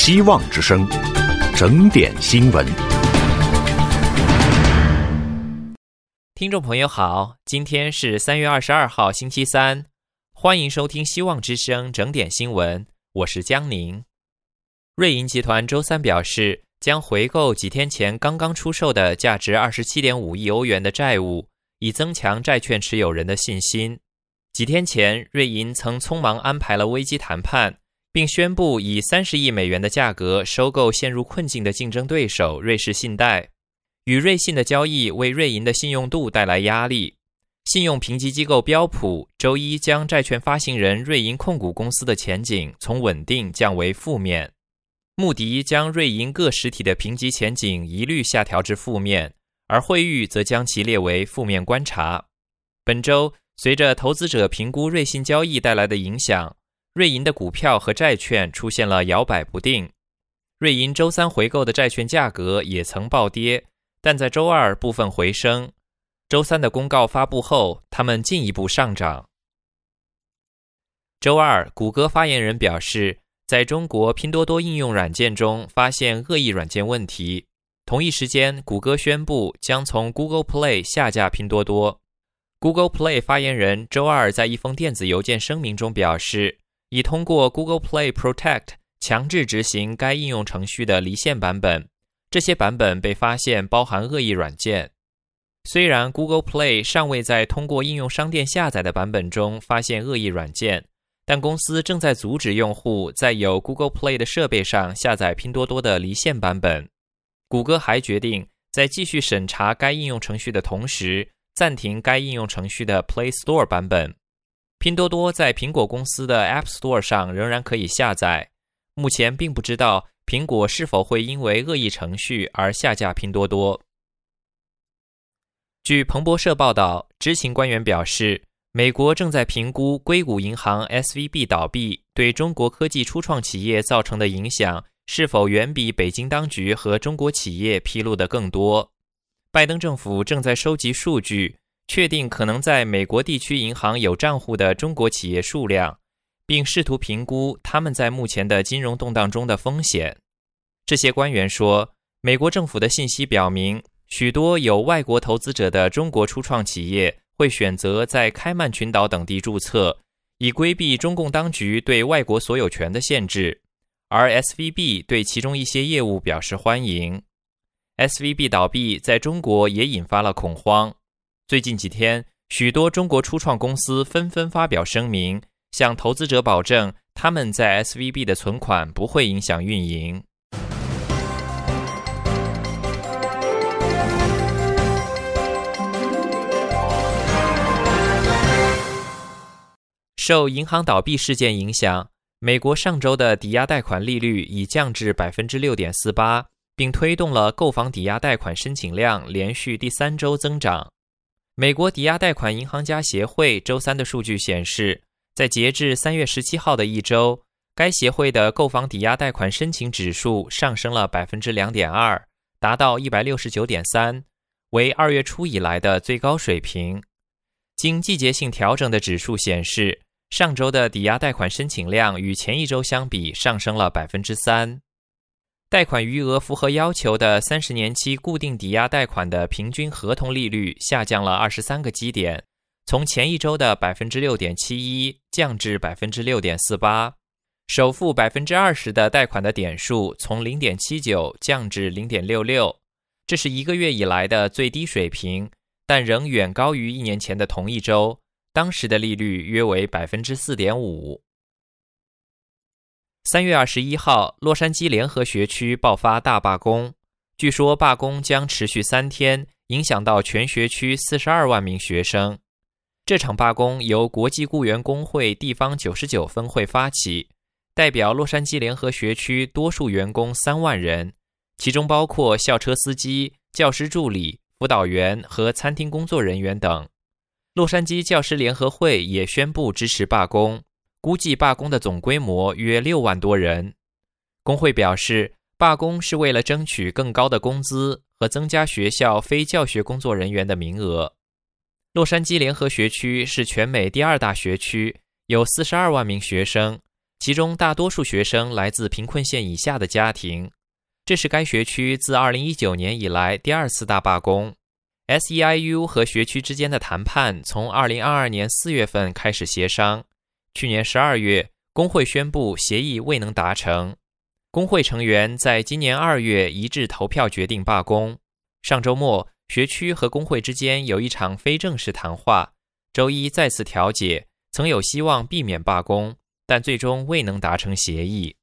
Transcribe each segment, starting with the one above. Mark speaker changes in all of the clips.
Speaker 1: 希望之声，整点新闻。
Speaker 2: 听众朋友好，今天是3月22号星期三，欢迎收听希望之声整点新闻，我是江宁。瑞银集团周三表示，将回购几天前刚刚出售的价值 27.5 亿欧元的债务，以增强债券持有人的信心。几天前，瑞银曾匆忙安排了危机谈判，并宣布以30亿美元的价格收购陷入困境的竞争对手瑞士信贷。与瑞信的交易为瑞银的信用度带来压力。信用评级机构标普周一将债券发行人瑞银控股公司的前景从稳定降为负面。穆迪将瑞银各实体的评级前景一律下调至负面，而惠誉则将其列为负面观察。本周，随着投资者评估瑞信交易带来的影响，瑞银的股票和债券出现了摇摆不定。瑞银周三回购的债券价格也曾暴跌，但在周二部分回升。周三的公告发布后，它们进一步上涨。周二，谷歌发言人表示，在中国拼多多应用软件中发现恶意软件问题。同一时间，谷歌宣布将从 Google Play 下架拼多多。Google Play 发言人周二在一封电子邮件声明中表示，已通过 Google Play Protect 强制执行该应用程序的离线版本，这些版本被发现包含恶意软件。虽然 Google Play 尚未在通过应用商店下载的版本中发现恶意软件，但公司正在阻止用户在有 Google Play 的设备上下载拼多多的离线版本。谷歌还决定在继续审查该应用程序的同时，暂停该应用程序的 Play Store 版本。拼多多在苹果公司的 App Store 上仍然可以下载，目前并不知道苹果是否会因为恶意程序而下架拼多多。据彭博社报道，知情官员表示，美国正在评估硅谷银行 SVB 倒闭对中国科技初创企业造成的影响是否远比北京当局和中国企业披露的更多。拜登政府正在收集数据，确定可能在美国地区银行有账户的中国企业数量，并试图评估他们在目前的金融动荡中的风险。这些官员说，美国政府的信息表明，许多有外国投资者的中国初创企业会选择在开曼群岛等地注册，以规避中共当局对外国所有权的限制，而 SVB 对其中一些业务表示欢迎。SVB 倒闭在中国也引发了恐慌。最近几天，许多中国初创公司纷纷发表声明，向投资者保证他们在 SVB 的存款不会影响运营。受银行倒闭事件影响，美国上周的抵押贷款利率已降至 6.48%， 并推动了购房抵押贷款申请量连续第3周增长。美国抵押贷款银行家协会周三的数据显示，在截至3月17号的一周，该协会的购房抵押贷款申请指数上升了 2.2%， 达到 169.3， 为2月初以来的最高水平。经季节性调整的指数显示，上周的抵押贷款申请量与前一周相比上升了 3%。 贷款余额符合要求的30年期固定抵押贷款的平均合同利率下降了23个基点，从前一周的 6.71% 降至 6.48%。 首付 20% 的贷款的点数从 0.79 降至 0.66， 这是1个月以来的最低水平，但仍远高于1年前的同一周，当时的利率约为 4.5%。 3月21号，洛杉矶联合学区爆发大罢工，据说罢工将持续3天，影响到全学区42万名学生。这场罢工由国际雇员工会地方99分会发起，代表洛杉矶联合学区多数员工3万人，其中包括校车司机、教师助理、辅导员和餐厅工作人员等。洛杉矶教师联合会也宣布支持罢工，估计罢工的总规模约6万多人。工会表示，罢工是为了争取更高的工资和增加学校非教学工作人员的名额。洛杉矶联合学区是全美第2大学区，有42万名学生， 其中大多数学生来自贫困线以下的家庭。这是该学区自2019年以来第2次大罢工。SEIU 和学区之间的谈判从2022年4月份开始协商，去年12月，工会宣布协议未能达成。工会成员在今年2月一致投票决定罢工。上周末，学区和工会之间有一场非正式谈话，周一再次调解，曾有希望避免罢工，但最终未能达成协议。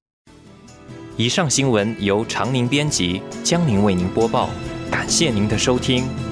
Speaker 2: 以上新闻由常宁编辑，江宁为您播报，感谢您的收听。